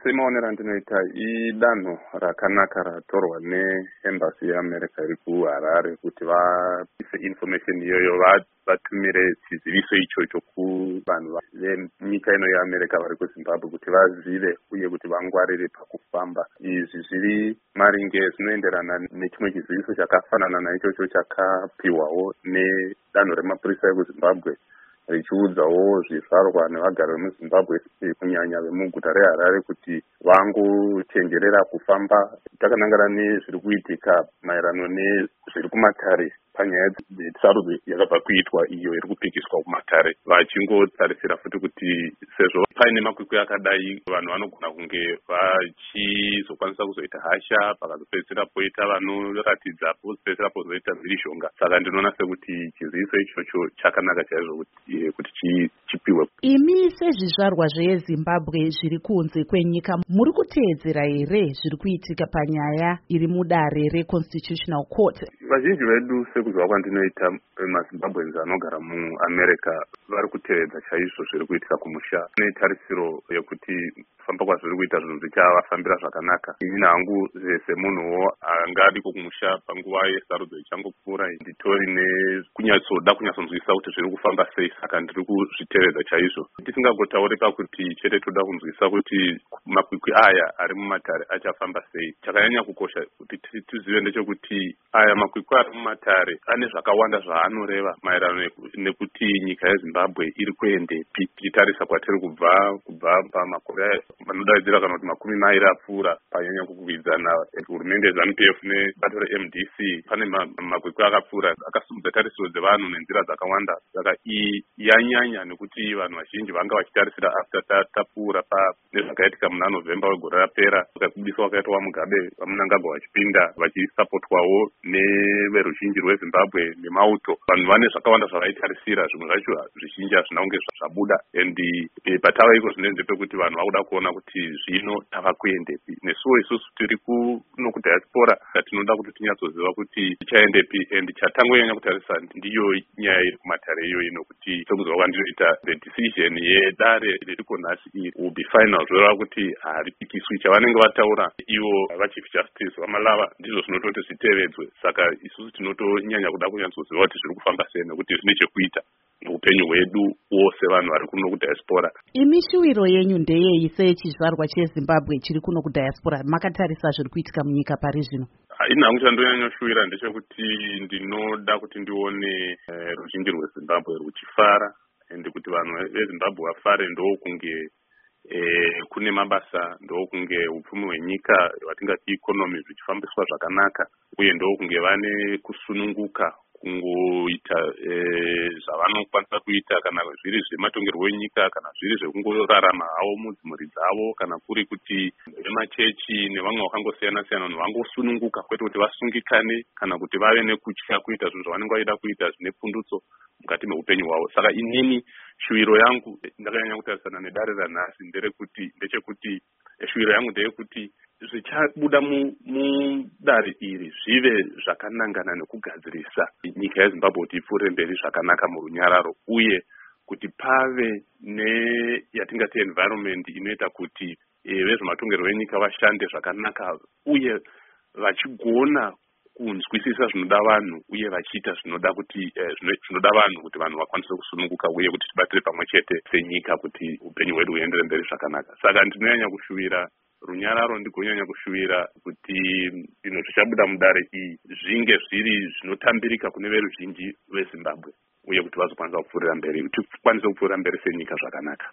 semaonero andinoita idanho rakanaka ratorwa neembassy yeAmerica iri kuHarare kuti vaise information iyoyo vatumire chiziviso ichocho kuvanhu venyika ino yeAmerica vari kuZimbabwe kuti vazive uye kuti vangwarire pakufamba. Izvi zviri maringe zvinoenderana nechimwe chiziviso chakafanana naichocho chakapiwawo nedanho remapurisa ekuZimbabwe richiudzawo zvizvarwa nevagari vemuZimbabwe kunyanya vemuguta reHarare kuti vangochenjerera kufamba. Takanangana nezviri kuitika maererano nezviri kumatare panyaya dzesarudzo yakabva kuitwa iyo iri kupikiswa kumatare, vachingotarisira futi kuti sezvo paine makwikwi akadai vanhu vanogona kunge vachizokwanisa kuzoita hasha pakazopedzisira poita vanoratidza pozopedzisira pozoita mhirishonga. Saka ndinoona sekuti chiziviso ichocho chakanaka chaizvo kuti chipiwe. Imi sezvizvarwa zveZimbabwe zviri kunze kwenyika muri kuteedzera here zviri kuitika panyaya iri mudare reConstitutional Court? Vazhinji vedu sekuziva kwandinoita maZimbabweans anogara muAmerica vari kutevedza chaizvo zviri kuitika kumusha. Netarisiro yekuti kufamba kwazviri kuita zvinhu zvichavafambira zvakanaka. Ini hangu semunhuwo angadiko kumusha panguva yesarudzo ichangopfuura, nditori kunyatsonzwisa kuti zviri kufamba sei, saka ndiri kuzvitevedza chaizvo. Tisingangotaurika kuti chete toda kunzwisa kuti makwikwi aya ari mumatare achafamba sei. Chakanyanya kukosha kuti tizive ndechekuti aya makwikwi ari mumatare ane zvakawanda zvaanoreva maererano nekuti nyika yeZimbabwe iri kuendepi. Tichitarisa kwatiri kubva pamakore vanodaidzira kana kuti makumi mairi apfuura panyanya kukwikwidzana hurumende ZANU-PF nebato reMDC, pane makwikwi akapfuura akasimudza tarisiro dzevanhu nenzira dzakawanda. Saka iyi yanyanya nekuti vanhu vazhinji vanga vachitarisira after tapfuura nezvakaitika muna November wegore rapera, kubiswa kwakaitwa vaMugabe vaMnangagwa vachipinda vachisapotwawo neveruzhinji rweZimbabwe nemauto. Vanhu vane zvakawanda zvavaitarisira, zvimwe zvacho zvizhinji hazvina kunge zvabuda, and patava iko zvine ndepekuti vanhu vakuda kuona kuti zvino tava kuendepi. Nesuwo isusu tiri kuno kudiaspora tinoda kuti tinyatsoziva kuti tichaendepi, and chatangonyanya kutarisa ndiyo nyaya iri kumatare iyoyi, nokuti sekuziva kwandinoita the decision yedare ririko nhasi iri will be final, zvoreva kuti haripikiswi. Chavanenge vataura ivo vachief justice vaMalava ndizvo zvinototi zvitevedzwe. Saka isusu tinotonyanya kuda kunyatsoziva kuti zviri kufamba sei, nekuti zvine chekuita noupenyu hwedu wose vanhu vari kuno kudiaspora. Imi shuwiro yenyu ndeyei sechizvarwa cheZimbabwe chiri kuno kudiaspora? Makatarisa zviri kuitika munyika pari zvino? Ini hangu chandonyanya shuwira ndechekuti ndinoda kuti ndione ruzhinji rweZimbabwe ruchifara, ende kuti vanhu veZimbabwe vafare ndokunge kune mabasa, ndokunge upfumi hwenyika hwatingati ikonomi zvichifambiswa zvakanaka, uye ndokunge vane kusununguka kungoita zvavanokwanisa kuita, kana zviri zvematongerwo enyika, kana zviri zvekungorarama havo mudzimhuri dzavo, kana kuri kuti vemachechi nevamwe vakangosiyana siyana vanhu vangosununguka, kwete kuti vasungikane kana kuti vave nekutya kuita zvinhu zvavanenge vaida kuita zvine pundutso mukati meupenyu hwavo. Saka inini shuwiro yangu ndakanyanya kutarisana nedare ranhasi ndechekuti shuwiro yangu ndeyekuti zvichabuda mudare iri zvive zvakanangana nekugadzirisa nyika yeZimbabwe kuti ipfuure mberi zvakanaka murunyararo, uye kuti pave yatingati environment inoita kuti vezvematongerwo enyika vashande zvakanaka, uye vachigona kunzwisisa zvinoda vanhu, uye vachiita zvinoda vanhu kuti vanhu vakwanise kusununguka, uye kuti tibatire pamwe chete senyika kuti upenyu hwedu huendere mberi zvakanaka. Saka ndinonyanya kushuwira runyararo, ndigonyanya kushuwira kuti zvinhu zvichabuda mudare iyi zvinge zviri zvinotambirika kune veruzhinji veZimbabwe, uye kuti vazokwanisa kupfuurira mberi, tikwanise kupfuurira mberi senyika zvakanaka.